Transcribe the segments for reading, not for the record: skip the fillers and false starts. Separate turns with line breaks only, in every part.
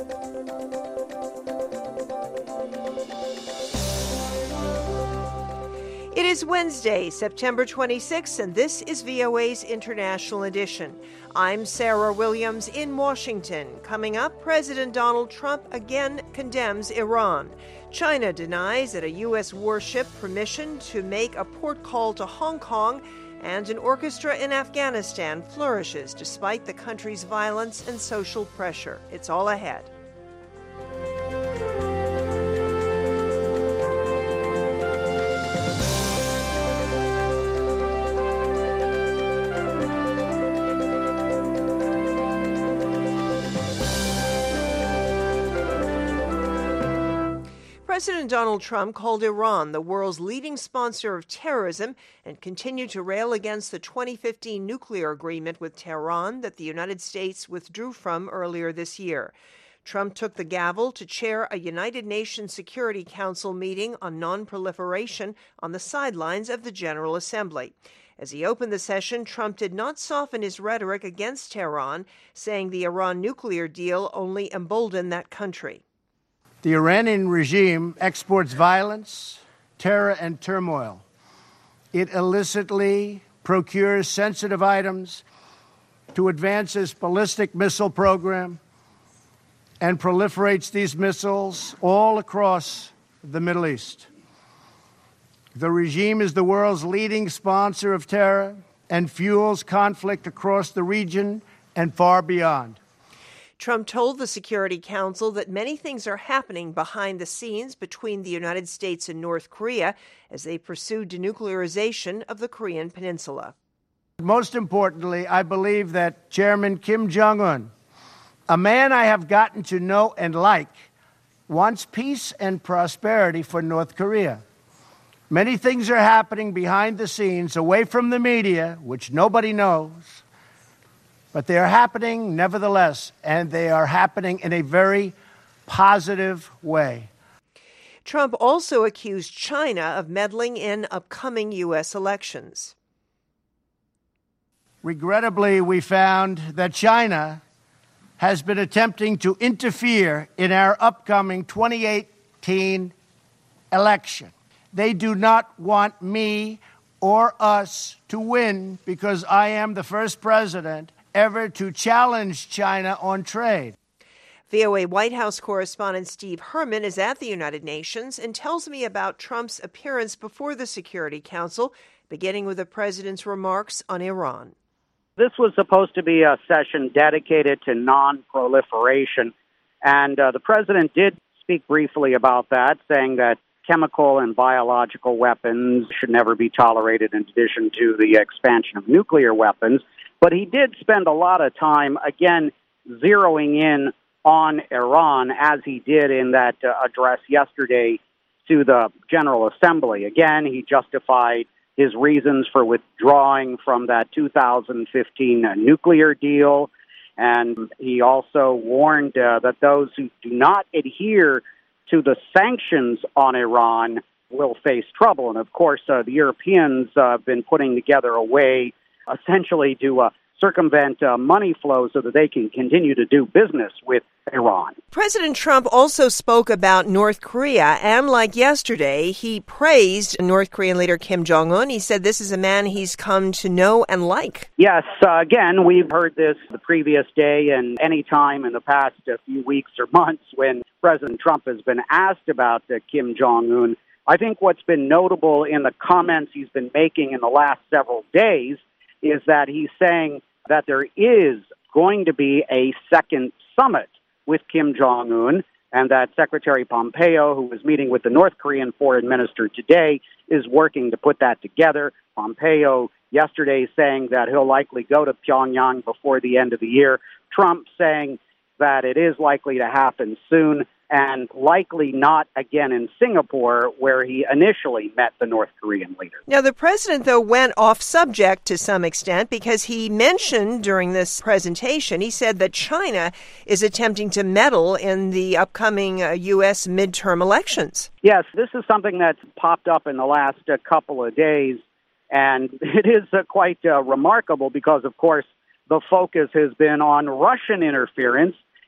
It is Wednesday, September 26th, and this is VOA's International Edition. I'm Sarah Williams in Washington. Coming up, President Donald Trump again condemns Iran. China denies that a U.S. warship permission to make a port call to Hong Kong, and an orchestra in Afghanistan flourishes despite the country's violence and social pressure. It's all ahead. President Donald Trump called Iran the world's leading sponsor of terrorism and continued to rail against the 2015 nuclear agreement with Tehran that the United States withdrew from earlier this year. Trump took the gavel to chair a United Nations Security Council meeting on non-proliferation on the sidelines of the General Assembly. As he opened the session, Trump did not soften his rhetoric against Tehran, saying the Iran nuclear deal only emboldened that country.
The Iranian regime exports violence, terror, and turmoil. It illicitly procures sensitive items to advance its ballistic missile program and proliferates these missiles all across the Middle East. The regime is the world's leading sponsor of terror and fuels conflict across the region and far beyond.
Trump told the Security Council that many things are happening behind the scenes between the United States and North Korea as they pursue denuclearization of the Korean Peninsula.
Most importantly, I believe that Chairman Kim Jong-un, a man I have gotten to know and like, wants peace and prosperity for North Korea. Many things are happening behind the scenes, away from the media, which nobody knows. But they are happening nevertheless, and they are happening in a very positive way.
Trump also accused China of meddling in upcoming U.S. elections.
Regrettably, we found that China has been attempting to interfere in our upcoming 2018 election. They do not want me or us to win because I am the first president ever to challenge China on trade.
VOA White House correspondent Steve Herman is at the United Nations and tells me about Trump's appearance before the Security Council, beginning with the president's remarks on Iran.
This was supposed to be a session dedicated to non-proliferation, and the president did speak briefly about that, saying that chemical and biological weapons should never be tolerated in addition to the expansion of nuclear weapons. But he did spend a lot of time, again, zeroing in on Iran, as he did in that address yesterday to the General Assembly. Again, he justified his reasons for withdrawing from that 2015 nuclear deal, and he also warned that those who do not adhere to the sanctions on Iran will face trouble. And, of course, the Europeans have been putting together a way essentially to circumvent money flow so that they can continue to do business with Iran.
President Trump also spoke about North Korea, and like yesterday, he praised North Korean leader Kim Jong-un. He said this is a man he's come to know and like.
Yes, again, we've heard this the previous day and any time in the past few weeks or months when President Trump has been asked about Kim Jong-un. I think what's been notable in the comments he's been making in the last several days is that he's saying that there is going to be a second summit with Kim Jong-un, and that Secretary Pompeo, who was meeting with the North Korean foreign minister today, is working to put that together. Pompeo yesterday saying that he'll likely go to Pyongyang before the end of the year. Trump saying that it is likely to happen soon, and likely not again in Singapore, where he initially met the North Korean leader.
Now, the president, though, went off subject to some extent because he mentioned during this presentation, he said that China is attempting to meddle in the upcoming U.S. midterm elections.
Yes, this is something that's popped up in the last couple of days, and it is quite remarkable because, of course, the focus has been on Russian interference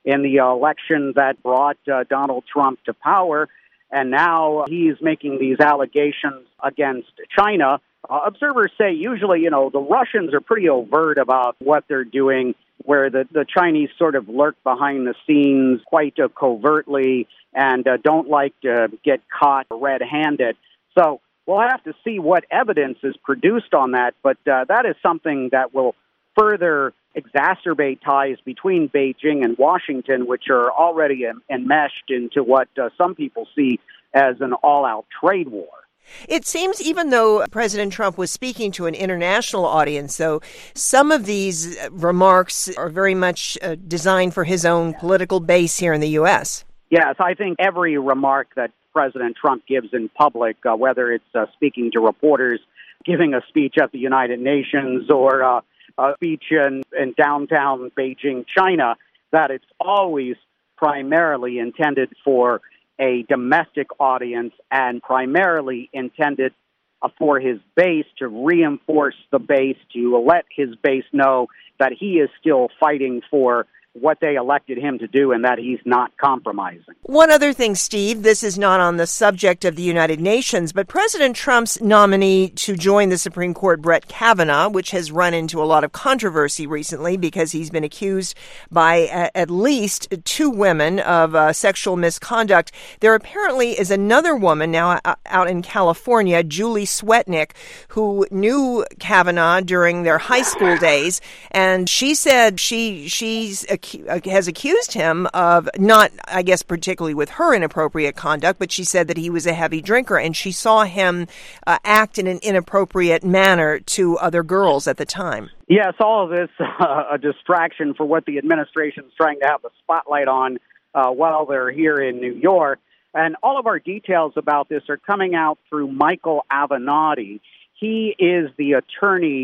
in the election that brought Donald Trump to power. And now he's making these allegations against China. Observers say usually, the Russians are pretty overt about what they're doing, where the Chinese sort of lurk behind the scenes quite covertly and don't like to get caught red-handed. So we'll have to see what evidence is produced on that, but that is something that will further exacerbate ties between Beijing and Washington, which are already enmeshed into what some people see as an all-out trade war.
It seems even though President Trump was speaking to an international audience, though, some of these remarks are very much designed for his own political base here in the U.S.
Yes, I think every remark that President Trump gives in public, whether it's speaking to reporters, giving a speech at the United Nations, or a speech in downtown Beijing, China, that it's always primarily intended for a domestic audience and primarily intended for his base, to reinforce the base, to let his base know that he is still fighting for what they elected him to do and that he's not compromising.
One other thing, Steve, this is not on the subject of the United Nations, but President Trump's nominee to join the Supreme Court, Brett Kavanaugh, which has run into a lot of controversy recently because he's been accused by at least two women of sexual misconduct. There apparently is another woman now out in California, Julie Swetnick, who knew Kavanaugh during their high school days, and she said she's has accused him of not, I guess, particularly with her inappropriate conduct, but she said that he was a heavy drinker, and she saw him act in an inappropriate manner to other girls at the time.
Yes, all of this a distraction for what the administration is trying to have the spotlight on while they're here in New York. And all of our details about this are coming out through Michael Avenatti. He is the attorney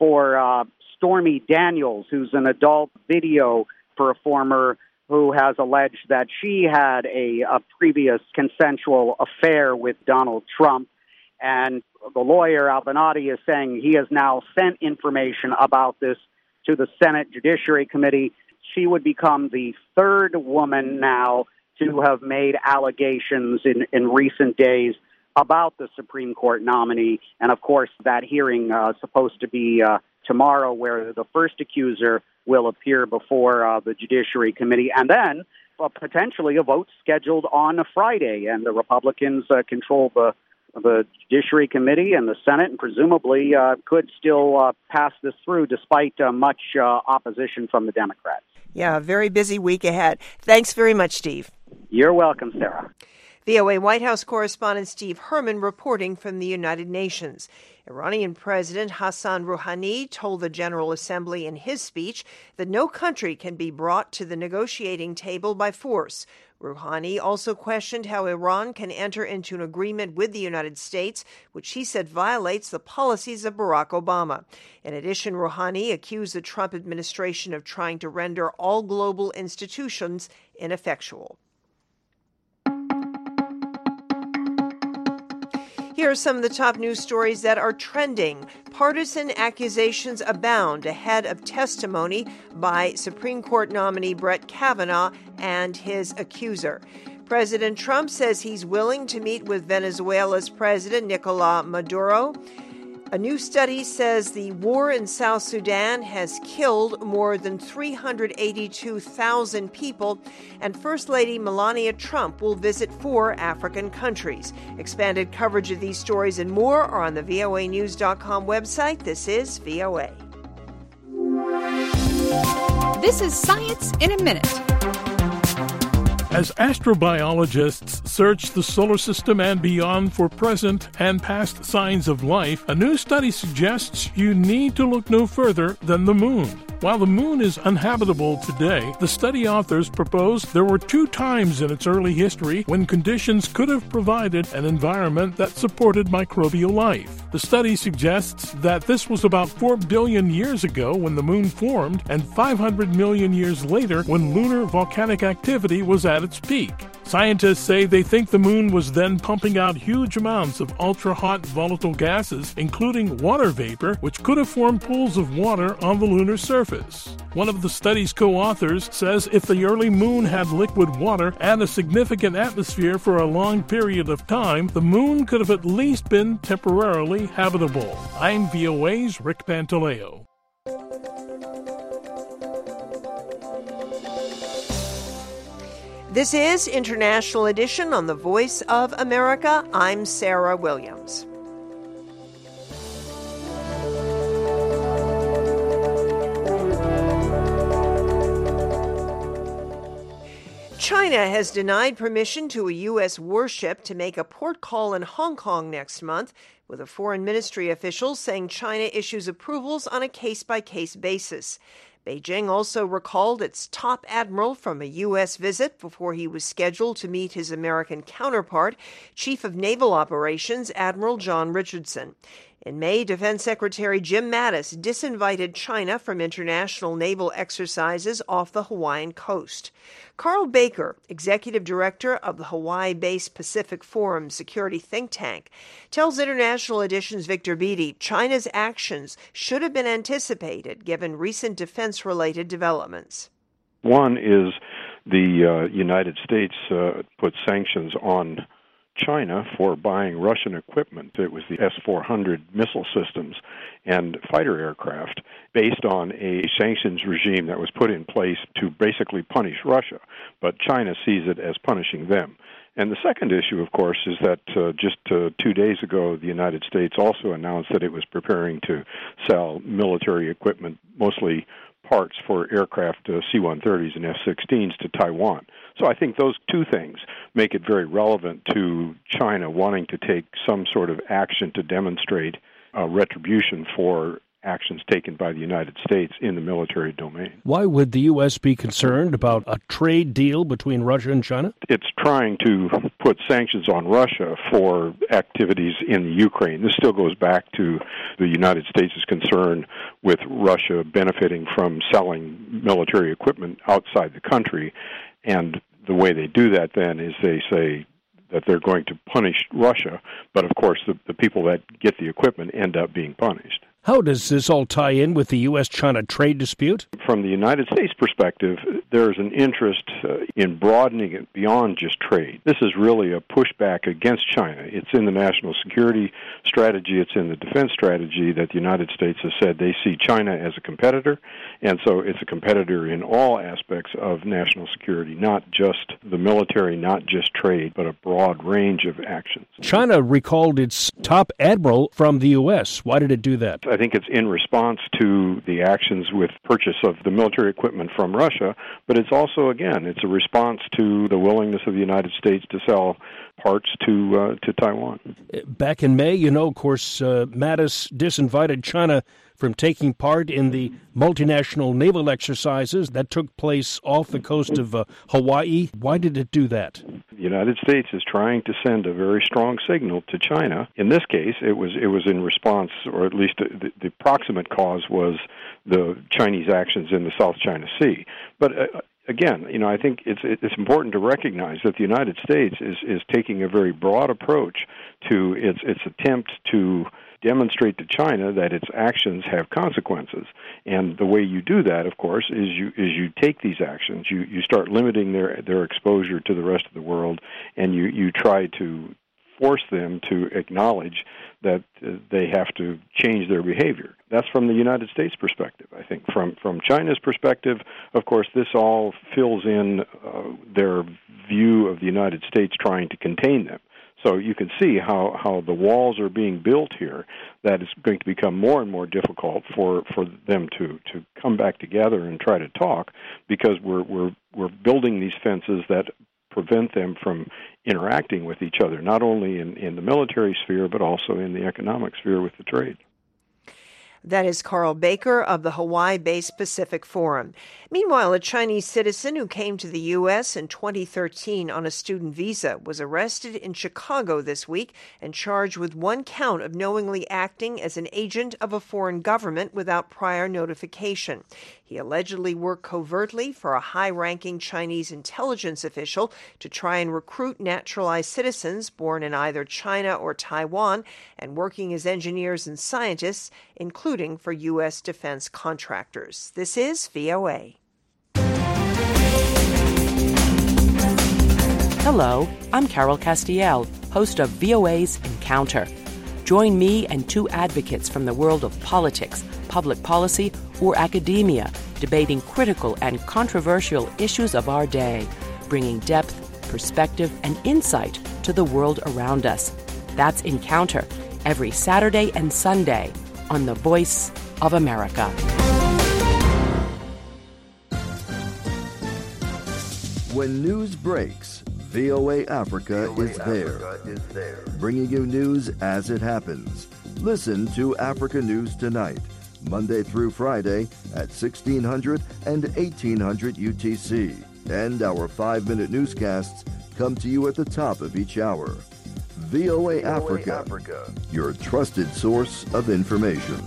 for Stormy Daniels, who's an adult video performer who has alleged that she had a previous consensual affair with Donald Trump. And the lawyer, Avenatti, is saying he has now sent information about this to the Senate Judiciary Committee. She would become the third woman now to have made allegations in recent days about the Supreme Court nominee. And, of course, that hearing is supposed to be tomorrow, where the first accuser will appear before the Judiciary Committee, and then potentially a vote scheduled on a Friday. And the Republicans control the Judiciary Committee and the Senate, and presumably could still pass this through despite much opposition from the Democrats.
Yeah, a very busy week ahead. Thanks very much, Steve.
You're welcome, Sarah.
VOA White House correspondent Steve Herman reporting from the United Nations. Iranian President Hassan Rouhani told the General Assembly in his speech that no country can be brought to the negotiating table by force. Rouhani also questioned how Iran can enter into an agreement with the United States, which he said violates the policies of Barack Obama. In addition, Rouhani accused the Trump administration of trying to render all global institutions ineffectual. Here are some of the top news stories that are trending. Partisan accusations abound ahead of testimony by Supreme Court nominee Brett Kavanaugh and his accuser. President Trump says he's willing to meet with Venezuela's President Nicolás Maduro. A new study says the war in South Sudan has killed more than 382,000 people, and First Lady Melania Trump will visit 4 African countries. Expanded coverage of these stories and more are on the voanews.com website. This is VOA.
This is Science in a Minute.
As astrobiologists search the solar system and beyond for present and past signs of life, a new study suggests you need to look no further than the moon. While the moon is uninhabitable today, the study authors propose there were 2 times in its early history when conditions could have provided an environment that supported microbial life. The study suggests that this was about 4 billion years ago when the moon formed, and 500 million years later when lunar volcanic activity was at its peak. Scientists say they think the moon was then pumping out huge amounts of ultra-hot volatile gases, including water vapor, which could have formed pools of water on the lunar surface. One of the study's co-authors says if the early moon had liquid water and a significant atmosphere for a long period of time, the moon could have at least been temporarily habitable. I'm VOA's Rick Pantaleo.
This is International Edition on the Voice of America. I'm Sarah Williams. China has denied permission to a U.S. warship to make a port call in Hong Kong next month, with a foreign ministry official saying China issues approvals on a case-by-case basis. Beijing also recalled its top admiral from a U.S. visit before he was scheduled to meet his American counterpart, Chief of Naval Operations Admiral John Richardson. In May, Defense Secretary Jim Mattis disinvited China from international naval exercises off the Hawaiian coast. Carl Baker, executive director of the Hawaii-based Pacific Forum security think tank, tells International Edition's Victor Beattie China's actions should have been anticipated given recent defense-related developments.
One is the United States put sanctions on China for buying Russian equipment. It was the S-400 missile systems and fighter aircraft based on a sanctions regime that was put in place to basically punish Russia, but China sees it as punishing them. And the second issue, of course, is that just 2 days ago, the United States also announced that it was preparing to sell military equipment, mostly parts for aircraft C-130s and F-16s to Taiwan. So I think those two things make it very relevant to China wanting to take some sort of action to demonstrate retribution for actions taken by the United States in the military domain.
Why would the U.S. be concerned about a trade deal between Russia and China?
It's trying to put sanctions on Russia for activities in the Ukraine. This still goes back to the United States' concern with Russia benefiting from selling military equipment outside the country. And the way they do that then is they say that they're going to punish Russia, but of course the people that get the equipment end up being punished.
How does this all tie in with the U.S.-China trade dispute?
From the United States perspective, there's an interest in broadening it beyond just trade. This is really a pushback against China. It's in the national security strategy, it's in the defense strategy that the United States has said they see China as a competitor, and so it's a competitor in all aspects of national security, not just the military, not just trade, but a broad range of actions.
China recalled its top admiral from the U.S. Why did it do that?
I think it's in response to the actions with purchase of the military equipment from Russia, but it's also, again, it's a response to the willingness of the United States to sell parts to Taiwan.
Back in May, of course, Mattis disinvited China from taking part in the multinational naval exercises that took place off the coast of Hawaii. Why did it do that?
The United States is trying to send a very strong signal to China. In this case, it was in response, or at least the proximate cause was the Chinese actions in the South China Sea. But again, I think it's important to recognize that the United States is taking a very broad approach to its attempt to demonstrate to China that its actions have consequences. And the way you do that, of course, is you take these actions, you start limiting their exposure to the rest of the world, and you try to force them to acknowledge that they have to change their behavior. That's from the United States perspective. I think from China's perspective, of course, this all fills in their view of the United States trying to contain them. So you can see how the walls are being built here, that it's going to become more and more difficult for them to come back together and try to talk, because we're building these fences that prevent them from interacting with each other, not only in the military sphere, but also in the economic sphere with the trade.
That is Carl Baker of the Hawaii-based Pacific Forum. Meanwhile, a Chinese citizen who came to the U.S. in 2013 on a student visa was arrested in Chicago this week and charged with one count of knowingly acting as an agent of a foreign government without prior notification. He allegedly worked covertly for a high-ranking Chinese intelligence official to try and recruit naturalized citizens born in either China or Taiwan and working as engineers and scientists, including for U.S. defense contractors. This is VOA.
Hello, I'm Carol Castiel, host of VOA's Encounter. Join me and two advocates from the world of politics, public policy, or academia, debating critical and controversial issues of our day, bringing depth, perspective, and insight to the world around us. That's Encounter, every Saturday and Sunday on The Voice of America.
When news breaks, VOA Africa is there, bringing you news as it happens. Listen to Africa News Tonight, Monday through Friday at 1600 and 1800 UTC. And our 5-minute newscasts come to you at the top of each hour. VOA Africa, your trusted source of information.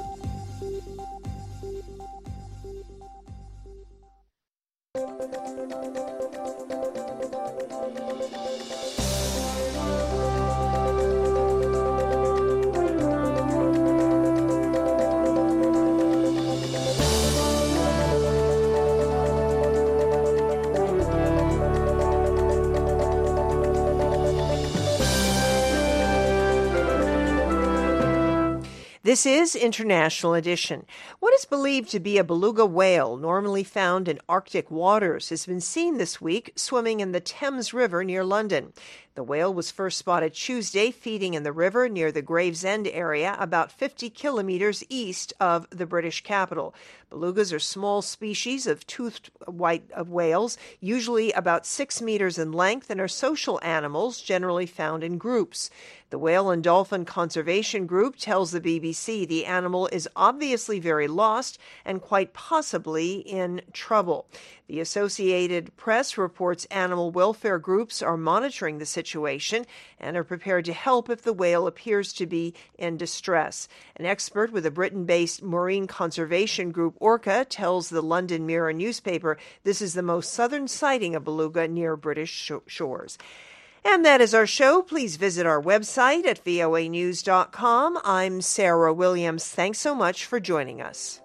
This is International Edition. What is believed to be a beluga whale, normally found in Arctic waters, has been seen this week swimming in the Thames River near London. The whale was first spotted Tuesday feeding in the river near the Gravesend area, about 50 kilometers east of the British capital. Belugas are small species of toothed white whales, usually about 6 meters in length, and are social animals generally found in groups. The Whale and Dolphin Conservation Group tells the BBC the animal is obviously very lost and quite possibly in trouble. The Associated Press reports animal welfare groups are monitoring the situation and are prepared to help if the whale appears to be in distress. An expert with the Britain-based marine conservation group Orca tells the London Mirror newspaper this is the most southern sighting of beluga near British shores. And that is our show. Please visit our website at voanews.com. I'm Sarah Williams. Thanks so much for joining us.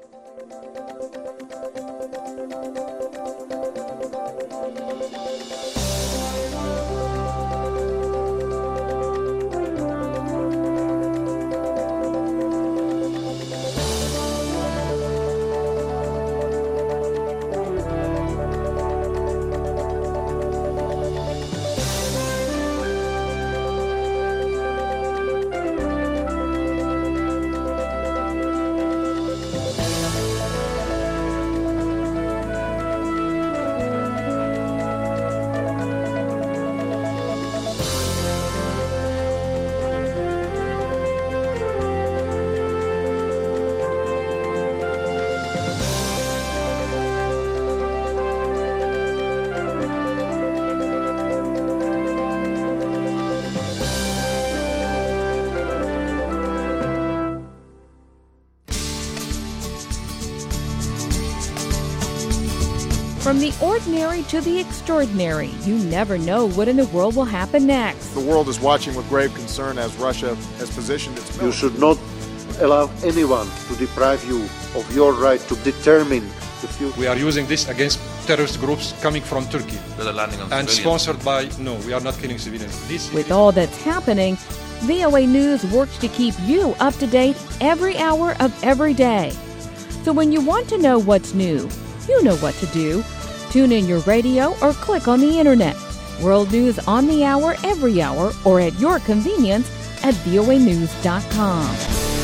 From the ordinary to the extraordinary, you never know what in the world will happen next.
The world is watching with grave concern as Russia has positioned its military.
You should not allow anyone to deprive you of your right to determine the future.
We are using this against terrorist groups coming from Turkey and sponsored by... No, we are not killing civilians.
With all that's happening, VOA News works to keep you up to date every hour of every day. So when you want to know what's new, you know what to do. Tune in your radio or click on the internet. World news on the hour, every hour, or at your convenience at voanews.com.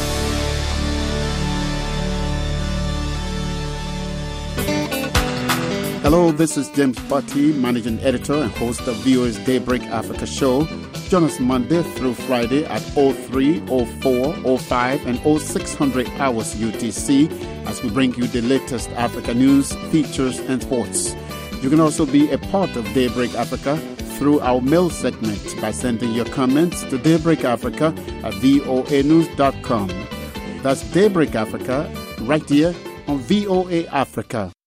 Hello, this is James Butty, Managing Editor and host of VOA's Daybreak Africa show. Join us Monday through Friday at 03, 04, 05, and 0600 hours UTC as we bring you the latest Africa news, features, and sports. You can also be a part of Daybreak Africa through our mail segment by sending your comments to daybreakafrica@voanews.com. That's Daybreak Africa, right here on VOA Africa.